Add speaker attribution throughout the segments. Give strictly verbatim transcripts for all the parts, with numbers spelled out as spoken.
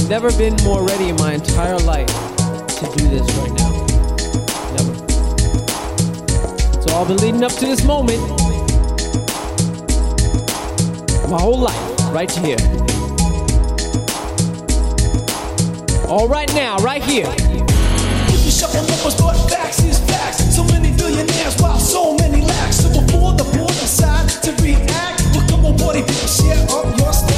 Speaker 1: never been more ready in my entire life to do this right now. Never. So I've been leading up to this moment my whole life, right to here. All right now, right here.
Speaker 2: If you shuffle numbers, but facts is facts. So many billionaires while so many lacks. So before the board decide to react, well, come on, party people, share up your stacks.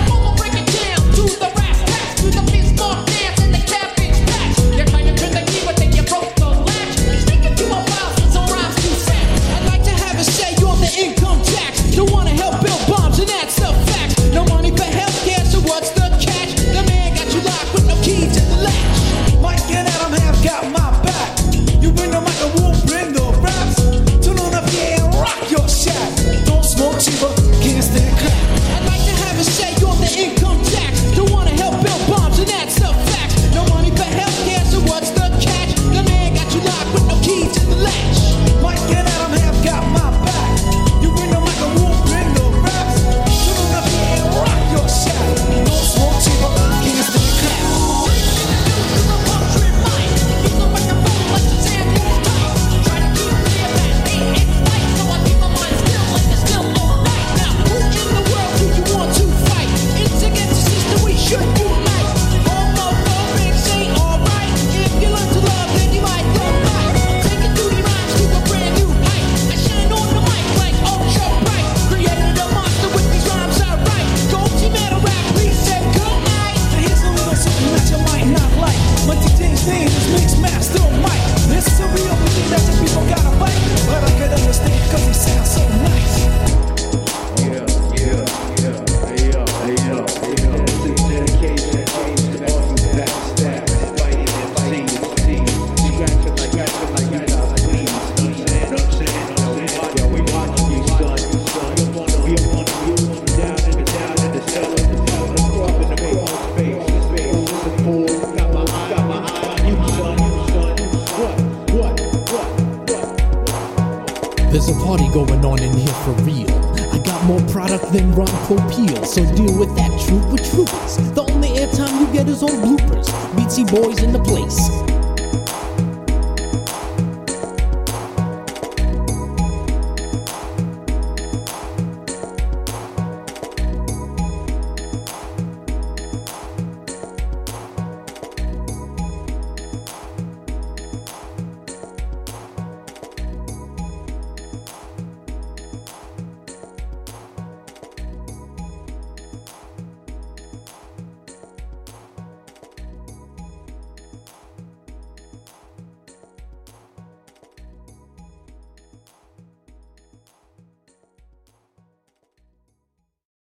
Speaker 3: There's a party going on in here for real. I got more product than Ron Popeil, so deal with that troop with troopers. The only airtime you get is on bloopers. Beatsy boys in the place.